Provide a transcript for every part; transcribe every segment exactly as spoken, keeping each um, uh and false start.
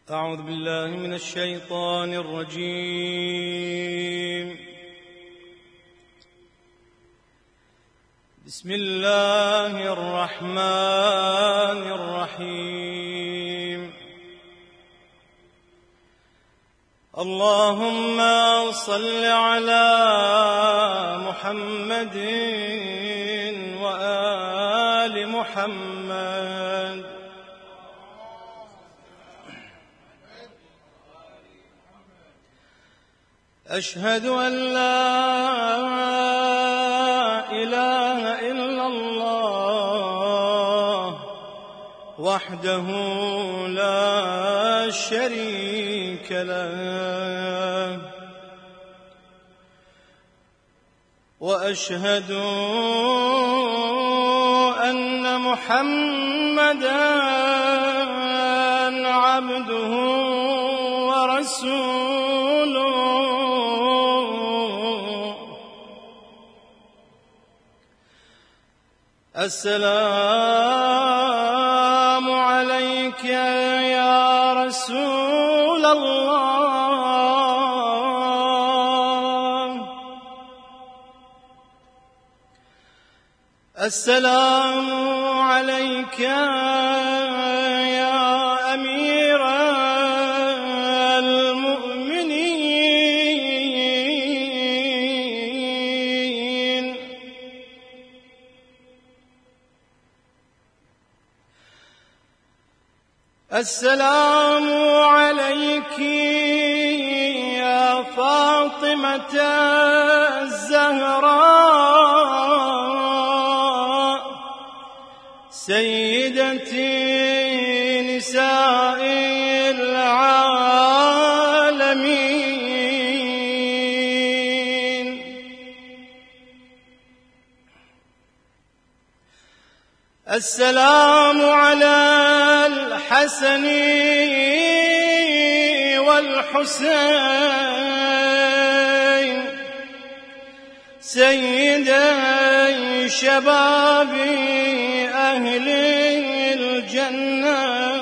أعوذ بالله من الشيطان الرجيم. بسم الله الرحمن الرحيم. اللهم صل على محمد وآل محمد. أشهد أن لا إله إلا الله وحده لا شريك له، وأشهد أن محمدًا عبده ورسوله. السلام عليك يا رسول الله. السلام عليك يا أمير المؤمنين. السلام عليك يا فاطمة الزهراء سيدتي نساء العالمين. السلام على الحسن والحسين سيدي شباب أهل الجنة.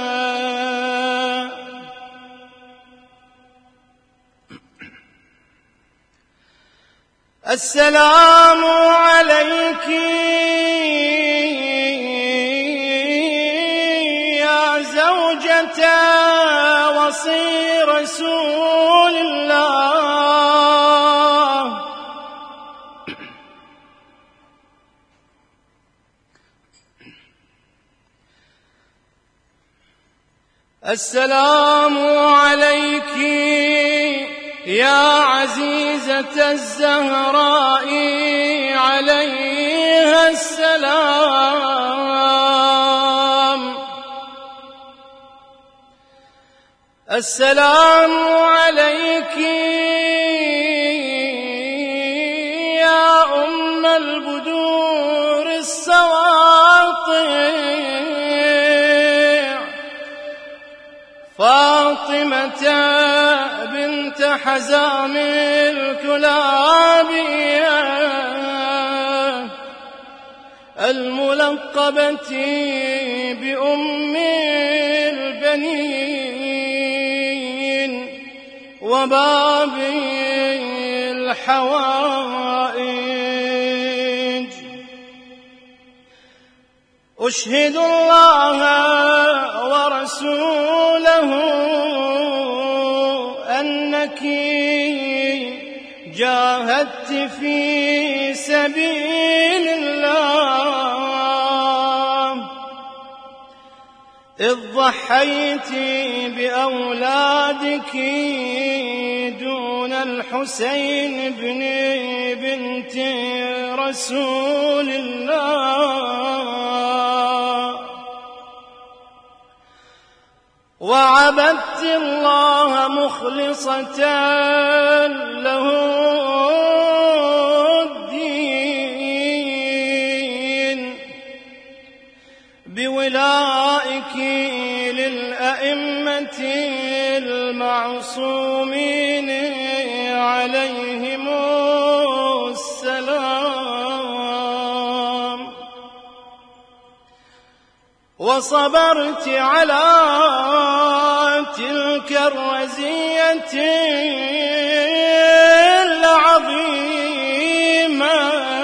السلام عليك زوجة وصي رسول الله. السلام عليك يا عزيزة الزهراء عليها السلام. السلام عليك يا أم البدور السواطع فاطمة بنت حزام الكلابية الملقبة بأم البنين وباب الحوائج. أشهد الله ورسوله أنك جاهدت في سبيل الله إذ ضحيت بأولادك دون الحسين بن بنت رسول الله، وعبدت الله مخلصة له الدين بولائك للأئمة المعصومين عليهم السلام. وصبرت على تلك الكرزية العظيمة،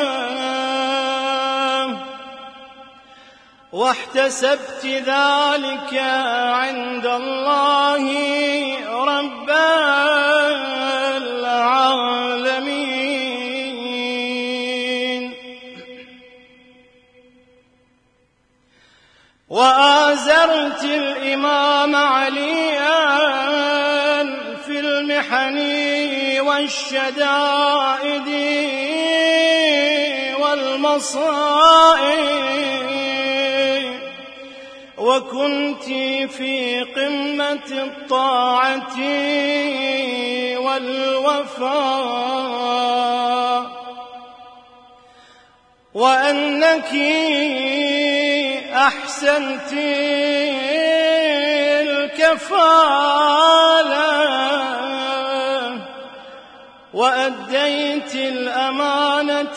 واحتسبت ذلك عند الله رب العالمين. وآزرت الإمام عليا في المحن والشدائد والمصائب، وكنت في قمة الطاعة والوفاء، وأنك أحسنت الكفالة وأديت الأمانة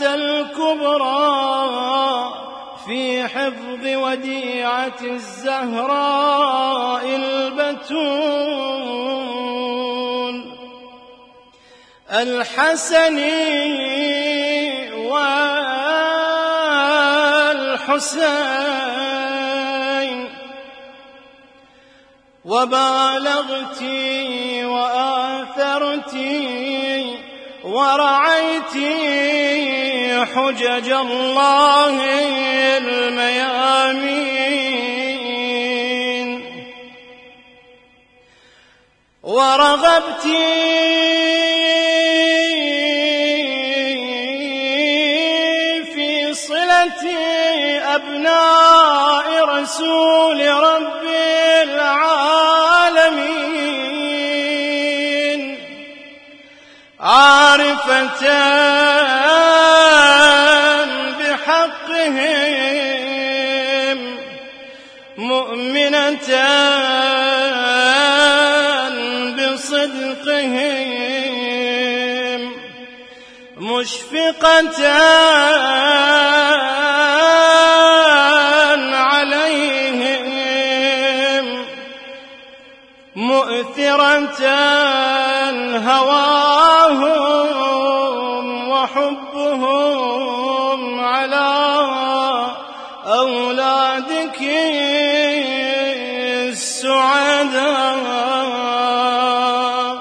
الكبرى في حفظ وديعة الزهراء البتول الحسن والحسين، وبالغت وآثرت ورعيت حجج الله الميامين، ورغبت في صلة أبناء رسول رب العالمين، عارفة بحقهم، مؤمنة بصدقهم، مشفقة عليهم، مؤثرة هواهم وحبهم على أولادك السعداء.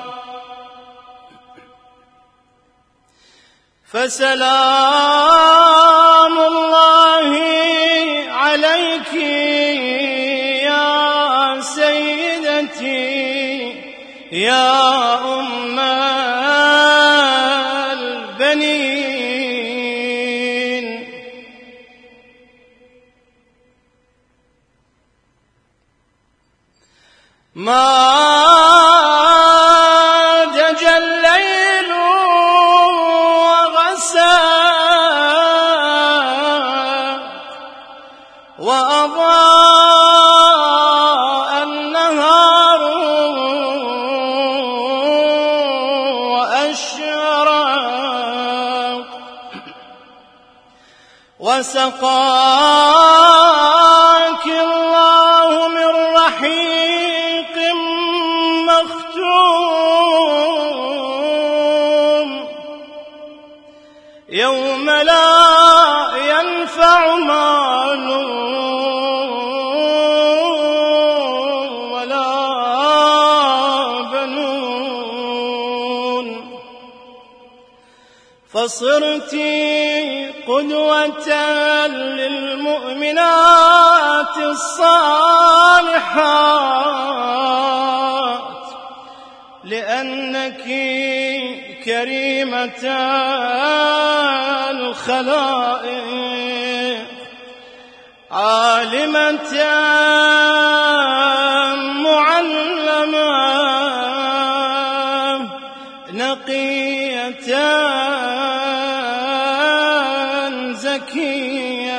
فسلام الله عليك يا سيدتي يا أم البنين. ما دجى الليل وغسى وأضاء النهار وأشرق، وسقاك الله من رحيق مختوم يوم لا ينفع مال ولا بنون، فصرت قدوة للمؤمنات الصالحات، لأنك كريمة الخلائق، عالمة معلمة، نقية زكية،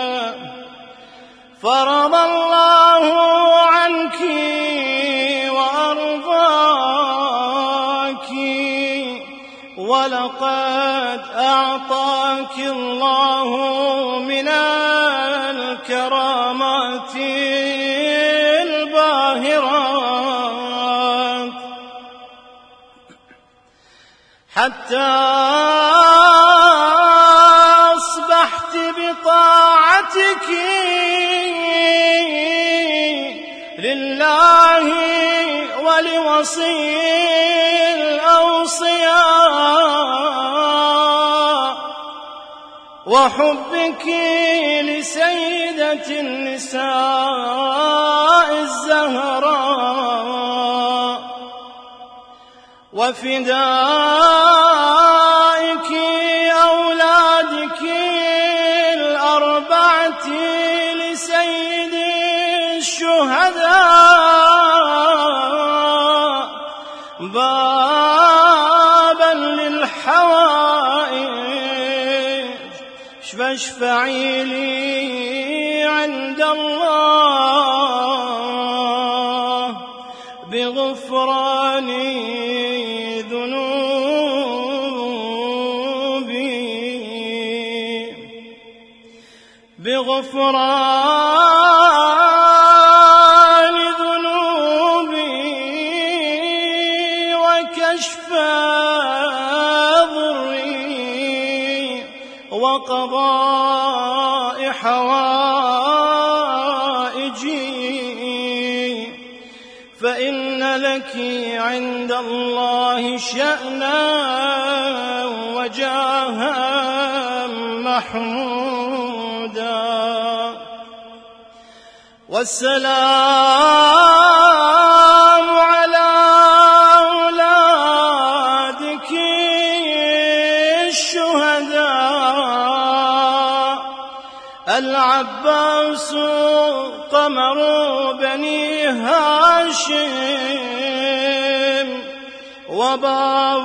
فرض الله عنك وأرضاك، ولقد أعطاك الله من الكرامات الباهرات. حتى أصبحت بطاعتك لله ولوصي الأوصياء، وحبك لسيدة النساء الزهراء، وفدائك أولادك الأربعة لسيد الشهداء، بابا للحوائج فاشفعي لي عند الله بغفران ذنوبي، بغفران ذنوبي وكشف ضري وقضاء حوائجي، فإن لك عند الله شأنا وجاها محمودا. والسلام على أولادك الشهداء، العباس قمر بني هاشم وباب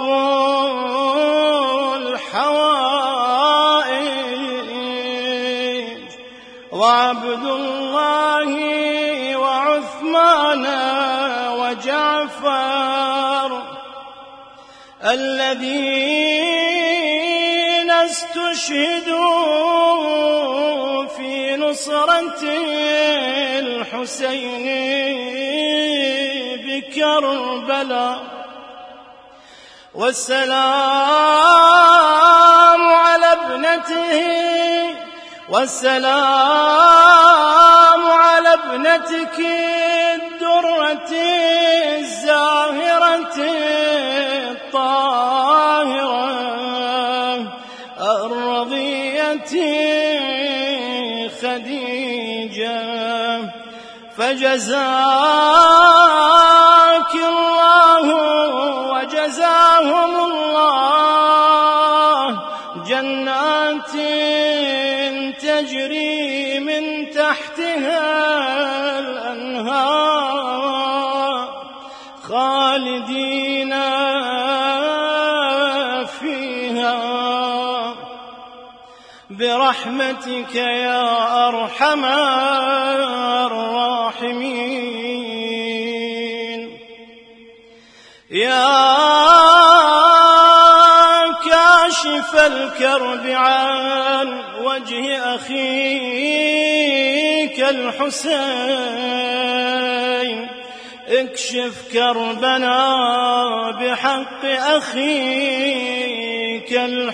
الحوائج، وعبد الله وعثمان وجعفر الذين استشهدوا في نصرة الحسين بكربلاء. والسلام على ابنته، والسلام على ابنتك الدرة الزاهرة الطاهرة الرضية خديجة، فجزاك الله وجزاهم الله جنات تجري من تحتها الأنهار خالدين فيها برحمتك يا أرحم الراحمين. يا كاشف الكرب عن وجه أخيك الحسين، اكشف كربنا بحق أخيك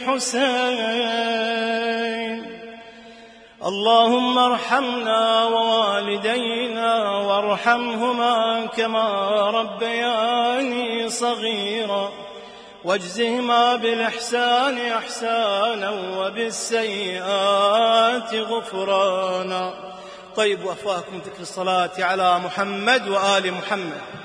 الحسين. اللهم ارحمنا ووالدينا وارحمهما كما ربياني صغيرا، واجزهما بالإحسان إحسانا وبالسيئات غفرانا. طيب وأفواهكم ذكر الصلاة على محمد وآل محمد.